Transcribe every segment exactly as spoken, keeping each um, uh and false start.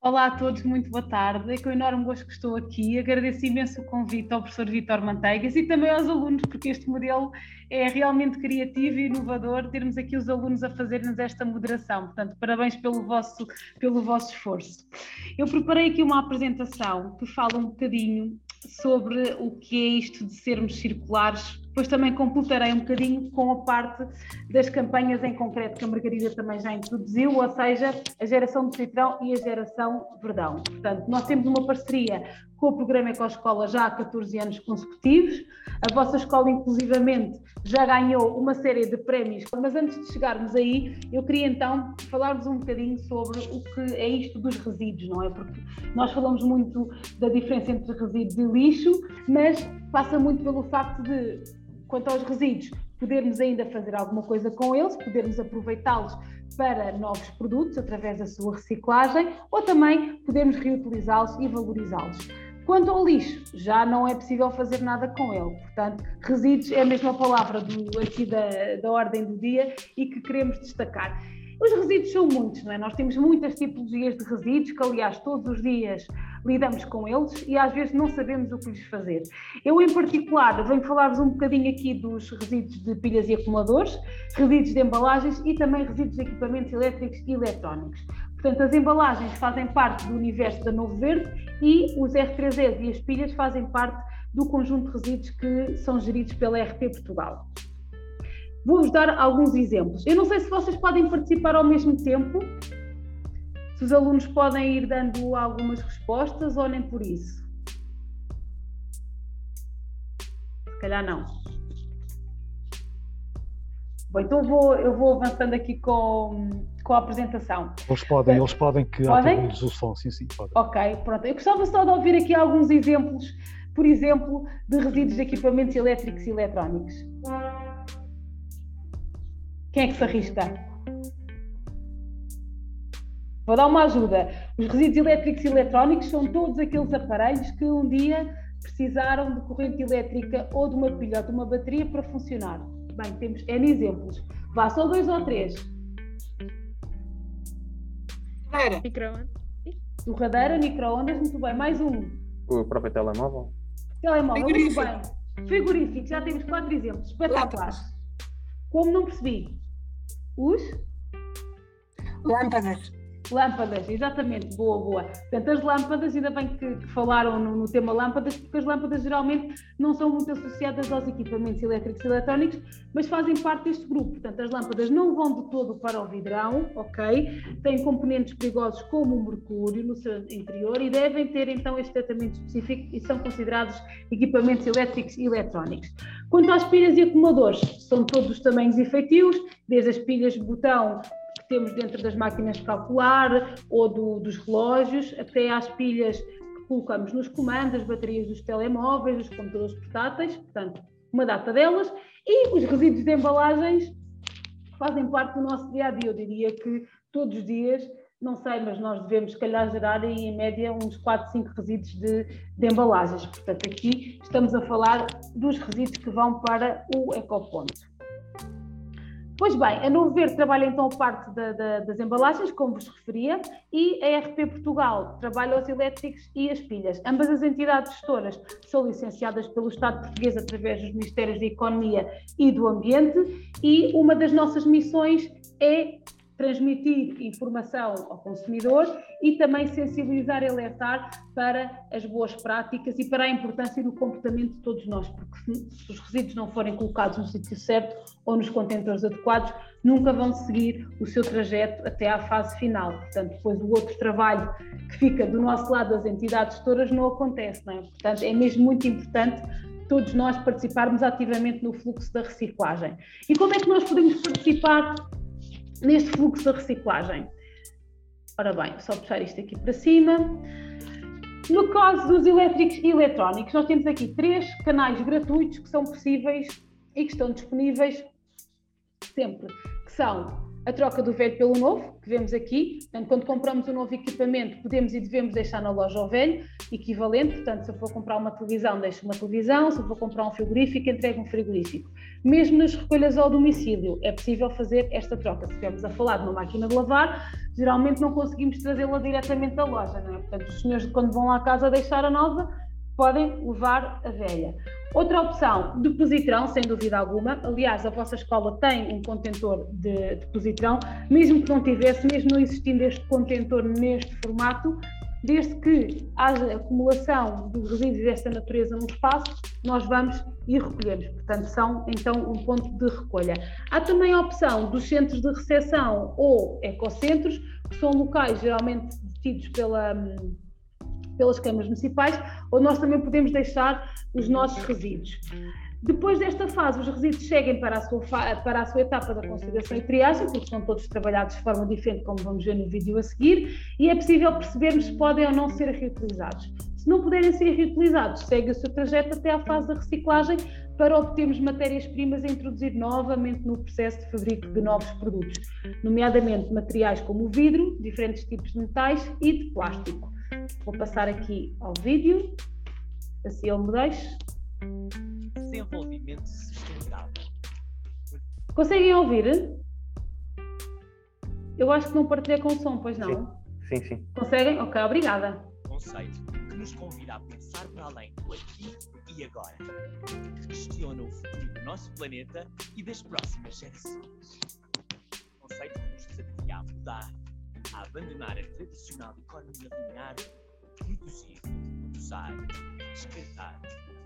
Olá a todos, muito boa tarde. É com enorme gosto que estou aqui. Agradeço imenso o convite ao professor Vítor Manteigas e também aos alunos, porque este modelo é realmente criativo e inovador, termos aqui os alunos a fazerem-nos esta moderação. Portanto, parabéns pelo vosso, pelo vosso esforço. Eu preparei aqui uma apresentação que fala um bocadinho sobre o que é isto de sermos circulares. Depois também completarei um bocadinho com a parte das campanhas em concreto que a Margarida também já introduziu, ou seja, a geração de citrão e a geração verdão. Portanto, nós temos uma parceria com o programa Ecoescola já há catorze anos consecutivos. A vossa escola, inclusivamente, já ganhou uma série de prémios. Mas antes de chegarmos aí, eu queria então falar-vos um bocadinho sobre o que é isto dos resíduos, não é? Porque nós falamos muito da diferença entre resíduos e lixo, mas passa muito pelo facto de, quanto aos resíduos, podermos ainda fazer alguma coisa com eles, podermos aproveitá-los para novos produtos através da sua reciclagem ou também podermos reutilizá-los e valorizá-los. Quanto ao lixo, já não é possível fazer nada com ele. Portanto, resíduos é a mesma palavra do, aqui da, da ordem do dia e que queremos destacar. Os resíduos são muitos, não é? Nós temos muitas tipologias de resíduos que, aliás, todos os dias lidamos com eles e às vezes não sabemos o que lhes fazer. Eu, em particular, venho falar-vos um bocadinho aqui dos resíduos de pilhas e acumuladores, resíduos de embalagens e também resíduos de equipamentos elétricos e eletrónicos. Portanto, as embalagens fazem parte do universo da Novo Verde e os R três S e as pilhas fazem parte do conjunto de resíduos que são geridos pela R P Portugal. Vou-vos dar alguns exemplos. Eu não sei se vocês podem participar ao mesmo tempo, se os alunos podem ir dando algumas respostas ou nem por isso. Se calhar não. Bom, então eu vou, eu vou avançando aqui com, com a apresentação. Eles podem, Bem, eles podem que ativem-lhes o som, sim, sim, podem. Ok, pronto. Eu gostava só de ouvir aqui alguns exemplos, por exemplo, de resíduos de equipamentos elétricos e eletrónicos. Quem é que se arrisca? Vou dar uma ajuda. Os resíduos elétricos e eletrónicos são todos aqueles aparelhos que um dia precisaram de corrente elétrica ou de uma pilha ou de uma bateria para funcionar. Bem, temos N exemplos. Vá, só dois ou três. Era. Micro-ondas. Torradeira, micro-ondas, muito bem. Mais um. O próprio telemóvel. Telemóvel, muito Frigorífico. bem. Frigorífico, já temos quatro exemplos. Espetaculares. Como não percebi? Os? Lâmpadas. Lâmpadas, exatamente, boa, boa. Portanto, as lâmpadas, ainda bem que, que falaram no, no tema lâmpadas, porque as lâmpadas geralmente não são muito associadas aos equipamentos elétricos e eletrónicos, mas fazem parte deste grupo. Portanto, as lâmpadas não vão de todo para o vidrão, ok? Têm componentes perigosos como o mercúrio no seu interior e devem ter então este tratamento específico e são considerados equipamentos elétricos e eletrónicos. Quanto às pilhas e acumuladores, são todos os tamanhos e feitios, desde as pilhas de botão que temos dentro das máquinas de calcular ou do, dos relógios, até às pilhas que colocamos nos comandos, as baterias dos telemóveis, dos computadores portáteis, portanto, uma data delas, e os resíduos de embalagens fazem parte do nosso dia-a-dia. Eu diria que todos os dias, não sei, mas nós devemos, se calhar, gerar aí, em média, uns quatro, cinco resíduos de, de embalagens. Portanto, aqui estamos a falar dos resíduos que vão para o ecoponto. Pois bem, a Novo Verde trabalha então a parte da, da, das embalagens, como vos referia, e a R P Portugal trabalha os elétricos e as pilhas. Ambas as entidades gestoras são licenciadas pelo Estado português através dos Ministérios da Economia e do Ambiente e uma das nossas missões é transmitir informação ao consumidor e também sensibilizar e alertar para as boas práticas e para a importância do comportamento de todos nós, porque se, se os resíduos não forem colocados no sítio certo ou nos contentores adequados, nunca vão seguir o seu trajeto até à fase final. Portanto, depois o outro trabalho que fica do nosso lado das entidades gestoras não acontece, não é? Portanto, é mesmo muito importante todos nós participarmos ativamente no fluxo da reciclagem. E como é que nós podemos participar neste fluxo da reciclagem? Ora bem, só puxar isto aqui para cima. No caso dos elétricos e eletrónicos, nós temos aqui três canais gratuitos que são possíveis e que estão disponíveis sempre, que são a troca do velho pelo novo, que vemos aqui. Portanto, quando compramos um novo equipamento, podemos e devemos deixar na loja o velho, equivalente. Portanto, se eu for comprar uma televisão, deixo uma televisão. Se eu for comprar um frigorífico, entrego um frigorífico. Mesmo nas recolhas ao domicílio, é possível fazer esta troca. Se estivermos a falar de uma máquina de lavar, geralmente não conseguimos trazê-la diretamente da loja, não é? Portanto, os senhores, quando vão lá à casa deixar a nova, podem levar a velha. Outra opção, depositrão, sem dúvida alguma. Aliás, a vossa escola tem um contentor de depositrão, mesmo que não tivesse, mesmo não existindo este contentor neste formato, desde que haja acumulação de resíduos desta natureza no espaço, nós vamos e recolhemos. Portanto, são então um ponto de recolha. Há também a opção dos centros de recepção ou ecocentros, que são locais geralmente detidos pela... pelas câmaras municipais, onde nós também podemos deixar os nossos resíduos. Depois desta fase, os resíduos seguem para a sua, para a sua etapa da consideração e triagem, porque são todos trabalhados de forma diferente, como vamos ver no vídeo a seguir, e é possível percebermos se podem ou não ser reutilizados. Se não puderem ser reutilizados, segue o seu trajeto até à fase da reciclagem para obtermos matérias-primas a introduzir novamente no processo de fabrico de novos produtos, nomeadamente materiais como o vidro, diferentes tipos de metais e de plástico. Vou passar aqui ao vídeo, assim ele me deixa. Desenvolvimento sustentável. Conseguem ouvir? Eu acho que não partilhei com o som, pois não? Sim, sim. sim. Conseguem? Ok, obrigada. Conceito que nos convida a pensar para além do aqui e agora, que questiona o futuro do nosso planeta e das próximas gerações. Conceito que nos desafia a mudar, a abandonar a tradicional economia linear, produzir, usar, descartar,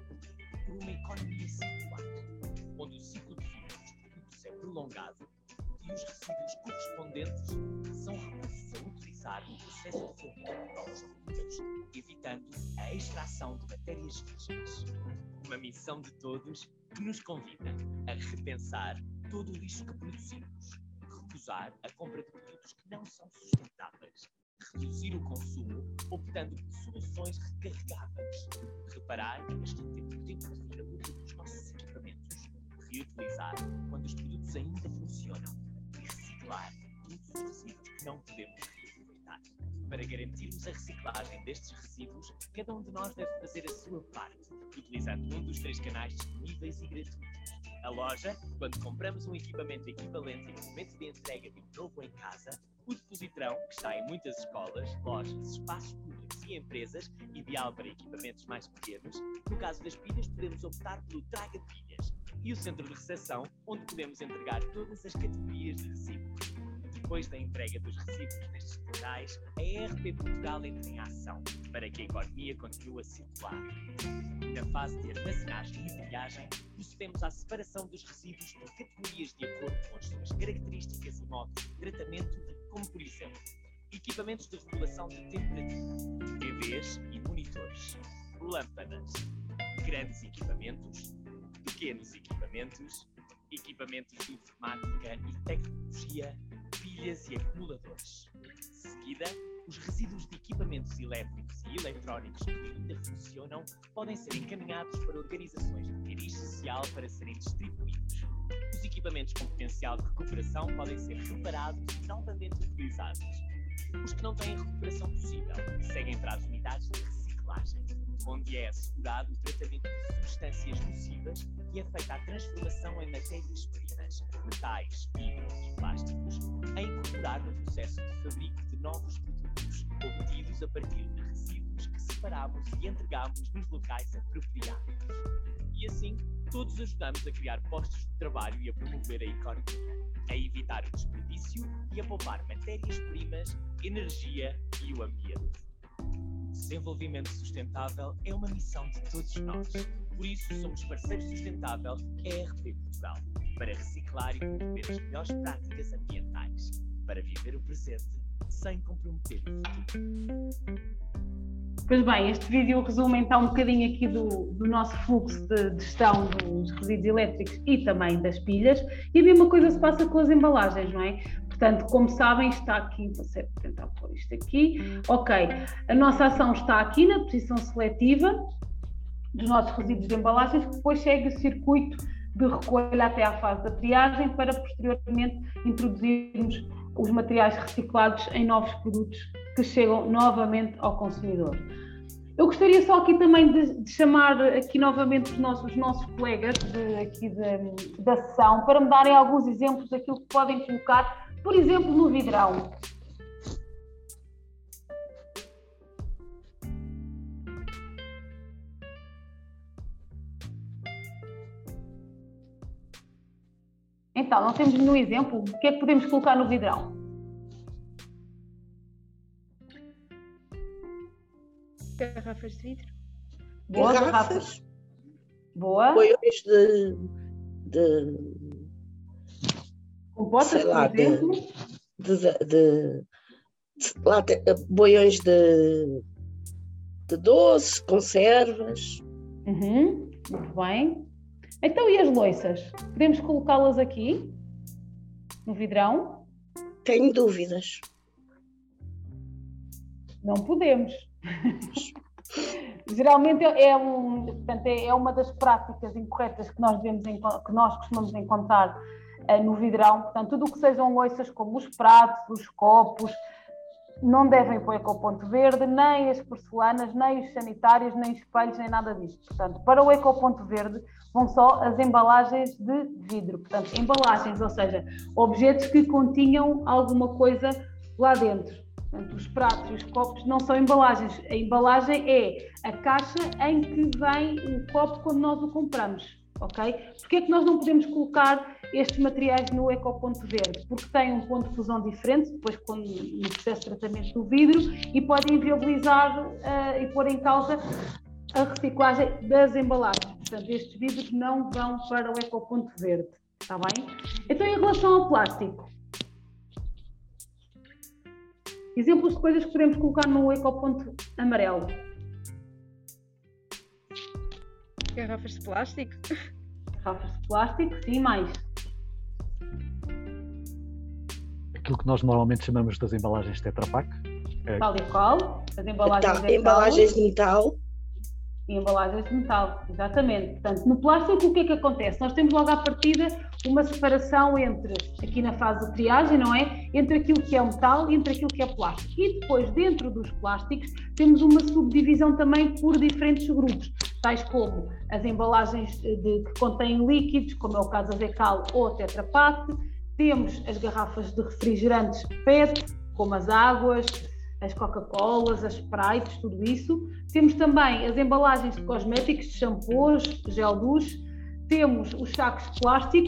por uma economia circular, onde o ciclo de vida dos produtos é prolongado e os resíduos correspondentes são recursos a utilizar no processo de fabrico de novos produtos, evitando a extração de matérias virgens. Uma missão de todos que nos convida a repensar todo o lixo que produzimos, recusar a compra de produtos que não são sustentáveis, reduzir o consumo optando por soluções recarregáveis, reparar mas que temos tempo de vir a luta dos nossos equipamentos, reutilizar quando os produtos ainda funcionam e reciclar todos os resíduos que não podemos reaproveitar. Para garantirmos a reciclagem destes resíduos, cada um de nós deve fazer a sua parte, utilizando um dos três canais disponíveis e gratuitos. A loja, quando compramos um equipamento equivalente e no momento de entrega de um novo em casa, o depositrão, que está em muitas escolas, lojas, espaços públicos e empresas, ideal para equipamentos mais pequenos. No caso das pilhas, podemos optar pelo traga-pilhas. E o centro de recepção, onde podemos entregar todas as categorias de resíduos. Depois da entrega dos resíduos nestes locais, a E R P Portugal entra em ação para que a economia continue a circular. Na fase de armazenagem e triagem, procedemos à separação dos resíduos por categorias de acordo com as suas características e modos de tratamento, como por exemplo, equipamentos de regulação de temperatura, T Vs e monitores, lâmpadas, grandes equipamentos, pequenos equipamentos, equipamentos de informática e tecnologia, pilhas e acumuladores. De seguida, os resíduos de equipamentos elétricos e eletrónicos que ainda funcionam podem ser encaminhados para organizações de cariz social para serem distribuídos. Os equipamentos com potencial de recuperação podem ser reparados e novamente utilizados. Os que não têm recuperação possível seguem para as unidades de reciclagem, onde é assegurado o tratamento de substâncias nocivas e é feita a transformação em matérias-primas, metais, vidro e plásticos, a incorporar no processo de fabrico de novos produtos, obtidos a partir de resíduos que separamos e entregamos nos locais apropriados. E assim, todos ajudamos a criar postos de trabalho e a promover a economia, a evitar o desperdício e a poupar matérias-primas, energia e o ambiente. Desenvolvimento sustentável é uma missão de todos nós. Por isso, somos parceiro sustentável E R P Portugal, para reciclar e promover as melhores práticas ambientais, para viver o presente sem comprometer o futuro. Pois bem, este vídeo resume então um bocadinho aqui do, do nosso fluxo de, de gestão dos resíduos elétricos e também das pilhas, e a mesma coisa se passa com as embalagens, não é? Portanto, como sabem, está aqui, vou tentar pôr isto aqui, ok, a nossa ação está aqui na posição seletiva dos nossos resíduos de embalagens, que depois segue o circuito de recolha até à fase da triagem, para posteriormente introduzirmos os materiais reciclados em novos produtos que chegam novamente ao consumidor. Eu gostaria só aqui também de, de chamar aqui novamente os nossos, os nossos colegas de, aqui de, da sessão para me darem alguns exemplos daquilo que podem colocar, por exemplo, no vidrão. Então, não temos nenhum exemplo. O que é que podemos colocar no vidrão? Garrafas de vidro. Boa, garrafas. garrafas. Boa. Boiões de... de Compotas, sei lá, por exemplo. De, de, de, de lá tem, boiões de, de doce, conservas. Uhum, muito bem. Então, e as loiças? Podemos colocá-las aqui, no vidrão? Tenho dúvidas. Não podemos. Geralmente é, um, portanto, é uma das práticas incorretas que nós, devemos, que nós costumamos encontrar uh, no vidrão. Portanto, tudo o que sejam loiças, como os pratos, os copos, não devem ir para o ecoponto verde, nem as porcelanas, nem os sanitários, nem os espelhos, nem nada disso. Portanto, para o ecoponto verde vão só as embalagens de vidro. Portanto, embalagens, ou seja, objetos que continham alguma coisa lá dentro. Portanto, os pratos e os copos não são embalagens. A embalagem é a caixa em que vem o copo quando nós o compramos. Ok? Porquê é que nós não podemos colocar estes materiais no ecoponto verde? Porque têm um ponto de fusão diferente, depois quando, no processo de tratamento do vidro, e podem inviabilizar uh, e pôr em causa a reciclagem das embalagens. Portanto, estes vidros não vão para o ecoponto verde. Está bem? Então, em relação ao plástico, exemplos de coisas que podemos colocar no ecoponto amarelo. Garrafas de plástico. Garrafas de plástico, sim, mais. Aquilo que nós normalmente chamamos das embalagens Tetra Pak. É... Tal e qual. As embalagens Tá, de embalagens de metal. E embalagens de metal, exatamente. Portanto, no plástico, o que é que acontece? Nós temos logo à partida uma separação entre, aqui na fase de triagem, não é? Entre aquilo que é o metal e entre aquilo que é plástico. E depois, dentro dos plásticos, temos uma subdivisão também por diferentes grupos, tais como as embalagens de, que contêm líquidos, como é o caso da Zecal ou a Tetra Pak. Temos as garrafas de refrigerantes P E T, como as águas, as Coca-Colas, as Sprites, tudo isso. Temos também as embalagens de cosméticos, de shampoos, gel douche. Temos os sacos de plástico.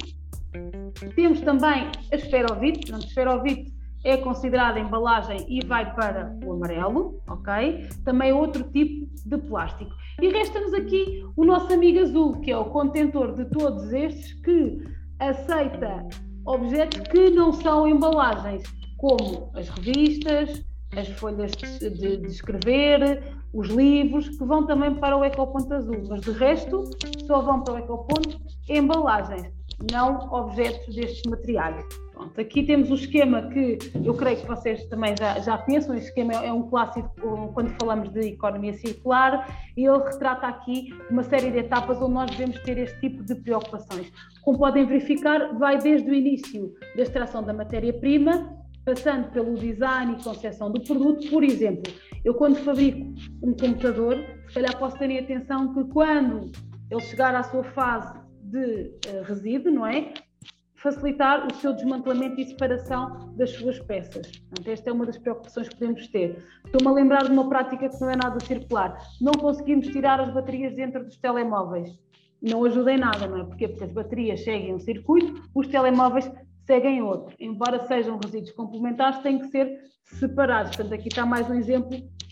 Temos também a esferovite. Portanto, a esferovite é considerada embalagem e vai para o amarelo, ok? Também outro tipo de plástico. E resta-nos aqui o nosso amigo azul, que é o contentor de todos estes, que aceita objetos que não são embalagens, como as revistas, as folhas de, de, de escrever, os livros, que vão também para o ecoponto azul, mas de resto só vão para o ecoponto embalagens, não objetos destes materiais. Pronto, aqui temos o esquema que eu creio que vocês também já, já conhecem. O esquema é um clássico quando falamos de economia circular, e ele retrata aqui uma série de etapas onde nós devemos ter este tipo de preocupações. Como podem verificar, vai desde o início da extração da matéria-prima, passando pelo design e concepção do produto. Por exemplo, eu quando fabrico um computador, se calhar posso ter em atenção que quando ele chegar à sua fase de uh, resíduo, não é? Facilitar o seu desmantelamento e separação das suas peças. Portanto, esta é uma das preocupações que podemos ter. Estou-me a lembrar de uma prática que não é nada circular. Não conseguimos tirar as baterias dentro dos telemóveis. Não ajuda em nada, não é? Porquê? Porque as baterias seguem um circuito, os telemóveis seguem outro. Embora sejam resíduos complementares, têm que ser separados. Portanto, aqui está mais um exemplo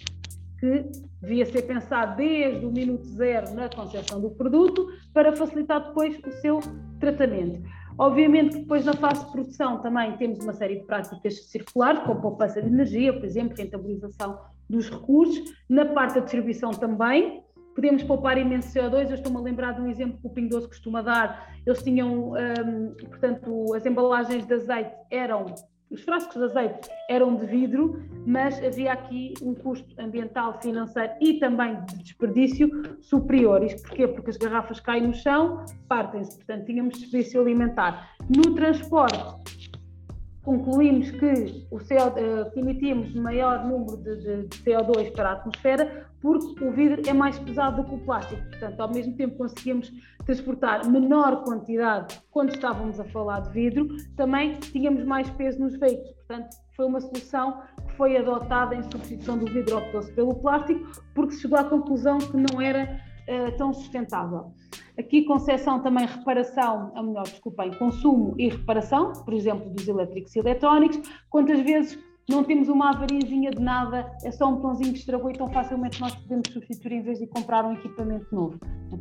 que devia ser pensado desde o minuto zero na concepção do produto para facilitar depois o seu tratamento. Obviamente que depois na fase de produção também temos uma série de práticas circulares, como poupança de energia, por exemplo, rentabilização dos recursos. Na parte da distribuição também podemos poupar imenso C O dois. Eu estou-me a lembrar de um exemplo que o Pingo Doce costuma dar. Eles tinham, hum, portanto, as embalagens de azeite eram os frascos de azeite eram de vidro, mas havia aqui um custo ambiental, financeiro e também de desperdício superior. Isto porquê? Porque as garrafas caem no chão, partem-se, portanto tínhamos desperdício alimentar. No transporte, concluímos que, o C O, uh, que emitíamos maior número de, de, de C O dois para a atmosfera porque o vidro é mais pesado do que o plástico, portanto ao mesmo tempo conseguíamos transportar menor quantidade quando estávamos a falar de vidro, também tínhamos mais peso nos veículos, portanto foi uma solução que foi adotada em substituição do vidro, optou-se pelo plástico porque se chegou à conclusão que não era uh, tão sustentável. Aqui concessão também reparação, ou melhor, desculpem, consumo e reparação, por exemplo, dos elétricos e eletrónicos. Quantas vezes não temos uma avariazinha de nada, é só um botãozinho que estragou e tão facilmente nós podemos substituir em vez de comprar um equipamento novo.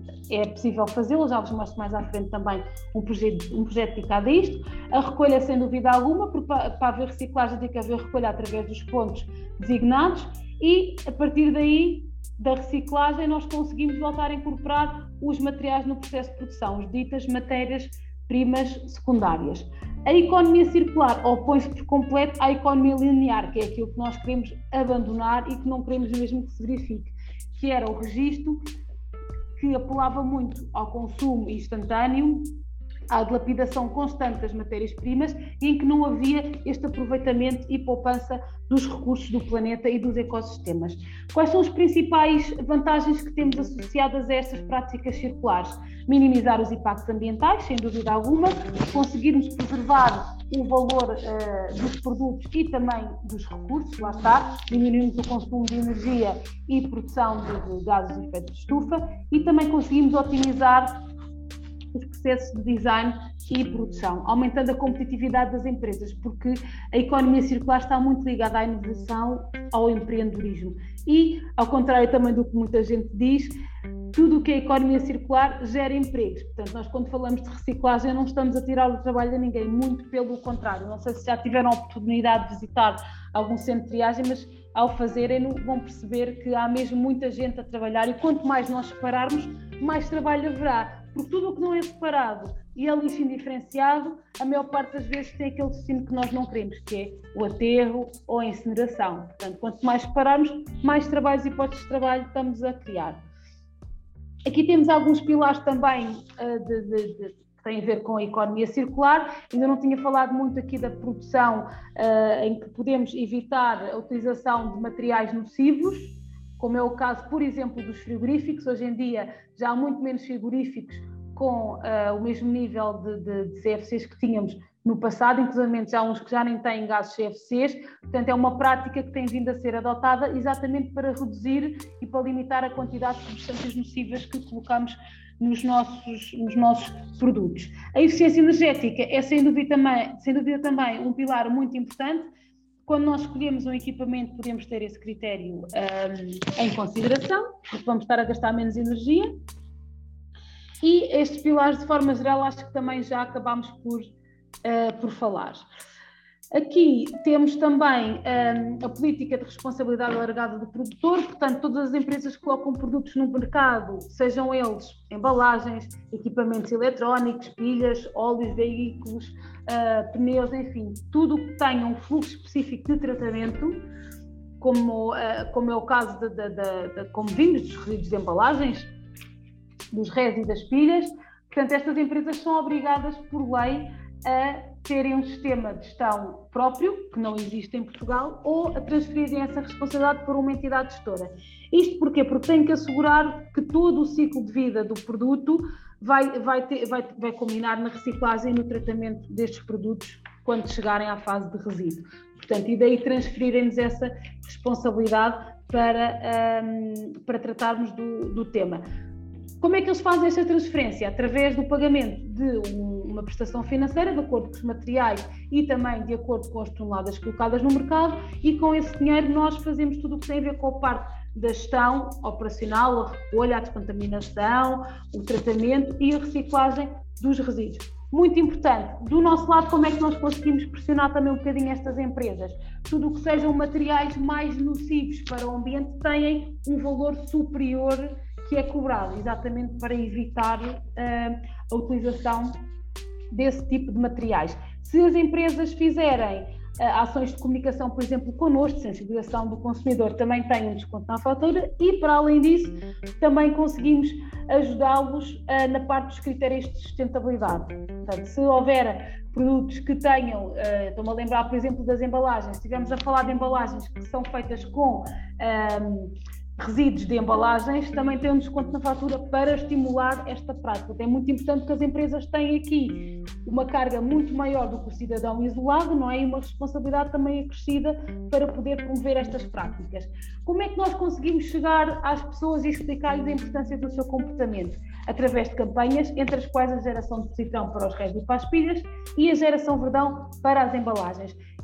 É possível fazê-lo, já vos mostro mais à frente também um projeto, um projeto dedicado a isto. A recolha, sem dúvida alguma, porque para, para haver reciclagem tem que haver recolha através dos pontos designados e, a partir daí, da reciclagem, nós conseguimos voltar a incorporar os materiais no processo de produção, as ditas matérias-primas secundárias. A economia circular opõe-se por completo à economia linear, que é aquilo que nós queremos abandonar e que não queremos mesmo que se verifique, que era o registro que apelava muito ao consumo instantâneo, à dilapidação constante das matérias-primas e em que não havia este aproveitamento e poupança dos recursos do planeta e dos ecossistemas. Quais são as principais vantagens que temos associadas a estas práticas circulares? Minimizar os impactos ambientais, sem dúvida alguma, conseguirmos preservar o valor uh, dos produtos e também dos recursos, lá está, diminuímos o consumo de energia e produção de, de gases de efeito de estufa e também conseguimos otimizar os processos de design e produção, aumentando a competitividade das empresas, porque a economia circular está muito ligada à inovação, ao empreendedorismo. E, ao contrário também do que muita gente diz, tudo o que é economia circular gera empregos. Portanto, nós quando falamos de reciclagem não estamos a tirar o trabalho a ninguém, muito pelo contrário. Não sei se já tiveram a oportunidade de visitar algum centro de triagem, mas ao fazerem vão perceber que há mesmo muita gente a trabalhar e quanto mais nós separarmos, mais trabalho haverá. Porque tudo o que não é separado e é lixo indiferenciado, a maior parte das vezes tem aquele destino que nós não queremos, que é o aterro ou a incineração. Portanto, quanto mais separarmos, mais trabalhos e postos de trabalho estamos a criar. Aqui temos alguns pilares também uh, de, de, de, que têm a ver com a economia circular. Ainda não tinha falado muito aqui da produção, uh, em que podemos evitar a utilização de materiais nocivos, como é o caso, por exemplo, dos frigoríficos. Hoje em dia já há muito menos frigoríficos com uh, o mesmo nível de, de, de C F Cs que tínhamos no passado, inclusive já há uns que já nem têm gases C F Cs, portanto é uma prática que tem vindo a ser adotada exatamente para reduzir e para limitar a quantidade de substâncias nocivas que colocamos nos nossos, nos nossos produtos. A eficiência energética é sem dúvida também, sem dúvida também um pilar muito importante. Quando nós escolhemos um equipamento, podemos ter esse critério um, em consideração, porque vamos estar a gastar menos energia. E estes pilares, de forma geral, acho que também já acabámos por, uh, por falar. Aqui temos também um, a política de responsabilidade alargada do produtor, portanto, todas as empresas que colocam produtos no mercado, sejam eles embalagens, equipamentos eletrónicos, pilhas, óleos, veículos, uh, pneus, enfim, tudo que tenha um fluxo específico de tratamento, como, uh, como é o caso de, de, de, de, como vimos, dos resíduos de embalagens, dos rés e das pilhas. Portanto, estas empresas são obrigadas por lei a terem um sistema de gestão próprio, que não existe em Portugal, ou a transferirem essa responsabilidade por uma entidade gestora. Isto porquê? Porque têm que assegurar que todo o ciclo de vida do produto vai, vai, ter, vai, vai culminar na reciclagem e no tratamento destes produtos quando chegarem à fase de resíduo. Portanto, e daí transferirem-nos essa responsabilidade para, um, para tratarmos do, do tema. Como é que eles fazem esta transferência? Através do pagamento de um, uma prestação financeira, de acordo com os materiais e também de acordo com as toneladas colocadas no mercado, e com esse dinheiro nós fazemos tudo o que tem a ver com a parte da gestão operacional, a recolha, a descontaminação, o tratamento e a reciclagem dos resíduos. Muito importante, do nosso lado, como é que nós conseguimos pressionar também um bocadinho estas empresas? Tudo o que sejam materiais mais nocivos para o ambiente têm um valor superior que é cobrado, exatamente para evitar uh, a utilização desse tipo de materiais. Se as empresas fizerem ações de comunicação, por exemplo, connosco, de sensibilização do consumidor, também têm um desconto na fatura e, para além disso, também conseguimos ajudá-los uh, na parte dos critérios de sustentabilidade. Portanto, se houver produtos que tenham, uh, estou-me a lembrar, por exemplo, das embalagens, se estivermos a falar de embalagens que são feitas com um, resíduos de embalagens, também tem um desconto na fatura para estimular esta prática. É muito importante que as empresas tenham aqui uma carga muito maior do que o cidadão isolado, não é? E uma responsabilidade também acrescida para poder promover estas práticas. Como é que nós conseguimos chegar às pessoas e explicar-lhes a importância do seu comportamento? Através de campanhas, entre as quais a geração de citrão para os réis e para as pilhas e a geração verdão para as embalagens.